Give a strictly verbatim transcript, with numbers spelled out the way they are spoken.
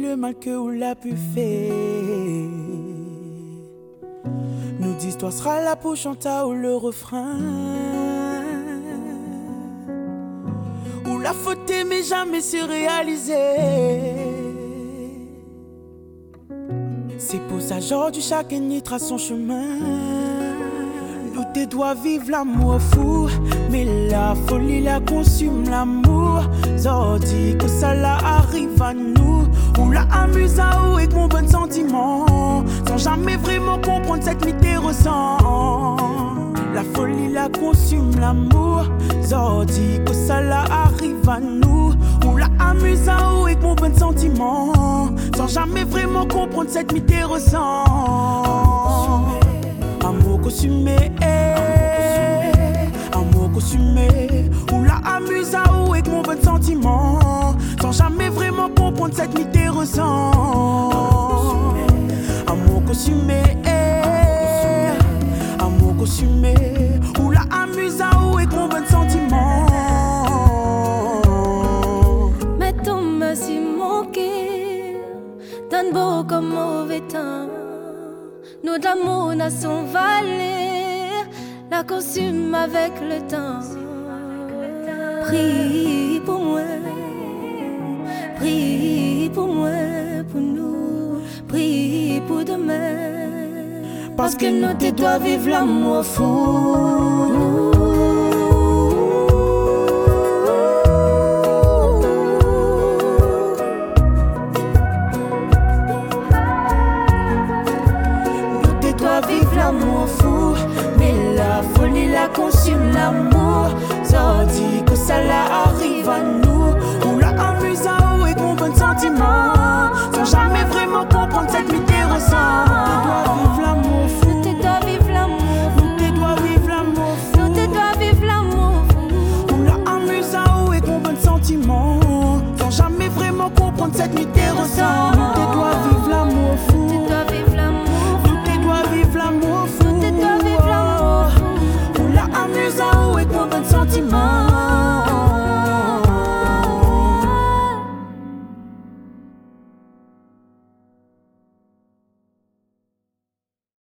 le mal que ou l'a pu faire. Nous dis toi sera là pour chanter ou le refrain. Ou la faute mais jamais se réaliser. C'est pour ça aujourd'hui chacun y trace son chemin. Nous te doit vivre l'amour fou, mais la folie la consume l'amour. Zordi que ça la arrive à nous. On la amuse à ou avec mon bon sentiment, sans jamais vraiment comprendre cette mité ressent. La folie la consume l'amour. Zordi que ça la arrive à nous. On la amuse à ou avec mon bon sentiment, sans jamais vraiment comprendre cette mité ressent. Amour consumé, amour consumé. On la amuse à ou avec mon bon sentiment, sans jamais vraiment comprendre cette mité ressent. Amour consumé, amour consumé. On la amuse à ou avec mon bon sentiment. Mais tombe si mon cœur, donne beau comme mauvais temps. Nous d'amour n'a son valeur, la consume avec le temps. Prie pour moi, prie pour moi, pour nous, prie pour demain. Parce que nous te doit vivre l'amour fou.